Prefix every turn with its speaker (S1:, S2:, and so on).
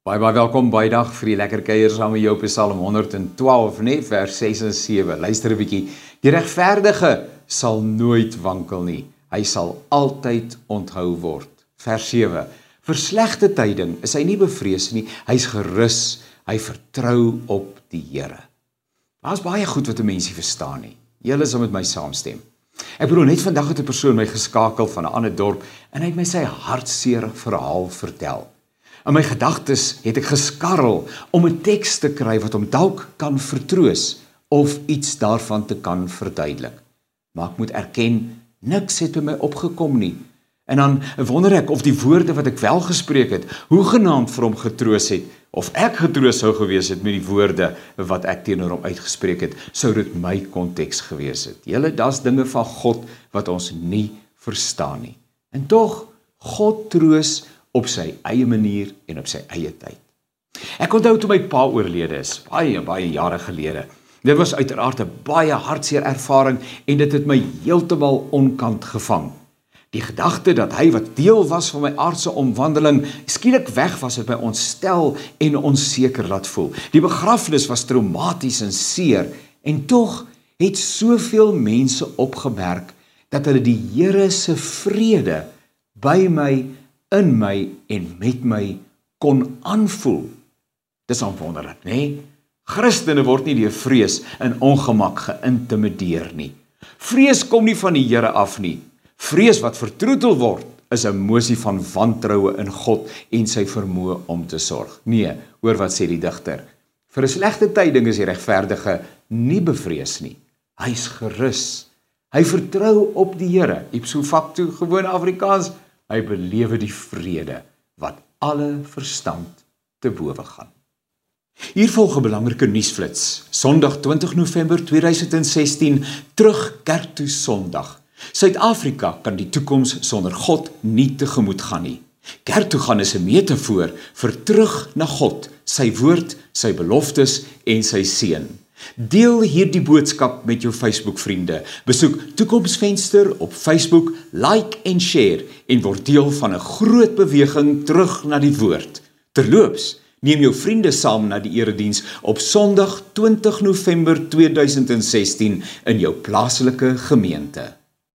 S1: Baie welkom by dag vir die lekker kuier saam met jou op Psalm 112, vers 6 en 7. Luister 'n bietjie. Die regverdige sal nooit wankel nie. Hy sal altyd onthou word. Vers 7. Vir slegte tyding is hy nie bevrees nie. Hy's gerus. Hy vertrou op die Here. Daar's baie goed wat 'n mensie verstaan nie. Julle sal met my saamstem. Ek bedoel, net vandag het 'n persoon my geskakel van 'n ander dorp en hy het my sy hartseer verhaal vertel. In my gedagtes het ek geskarrel om 'n teks te kry wat hom dalk kan vertroos of iets daarvan te kan verduidelik. Maar ek moet erken, niks het by my opgekom nie. En dan wonder ek of die woorde wat ek wel gespreek het, hoegenaamd vir hom getroos het, of ek getroos sou gewees het met die woorde wat ek teenoor hom uitgespreek het, sou dit my konteks gewees het. Julle, daar's dinge van God wat ons nie verstaan nie. En tog, God troos op sy eie manier en op sy eie tyd. Ek onthou toe my pa oorlede is, baie jare gelede. Dit was uiteraard 'n baie hartseer ervaring en dit het my heeltemal onkant gevang. Die gedagte dat hy wat deel was van my aardse omwandeling skielik weg was, het my ontstel en onseker laat voel. Die begrafnis was traumaties en seer en tog het soveel mense opgemerk dat hulle die Here se vrede by my, in my en met my kon aanvoel. Dis wonderlik, né? Christene word nie deur vrees en ongemak geïntimideer nie. Vrees kom nie van die Here af nie. Vrees wat vertroetel word, is 'n emosie van wantroue in God en sy vermoë om te sorg. Nee, hoor wat sê die digter. Vir 'n slegte tyding is die regverdige nie bevrees nie. Hy's gerus. Hy vertrou op die Here. Ipso facto, gewoon Afrikaans, hy belewe die vrede wat alle verstand te bowe gaan. Hier volg 'n belangrike nuusflits. Sondag 20 November 2016, terug kerk toe Sondag. Suid-Afrika kan die toekoms sonder God nie tegemoet gaan nie. Kerk toe gaan is 'n metafoor vir terug na God, sy woord, sy beloftes en sy seën. Deel hierdie boodskap met jou Facebook-vriende. Besoek Toekomsvenster op Facebook, like en share en word deel van 'n groot beweging terug na die woord. Terloops, neem jou vriende saam na die erediens op Sondag 20 November 2016 in jou plaaslike gemeente.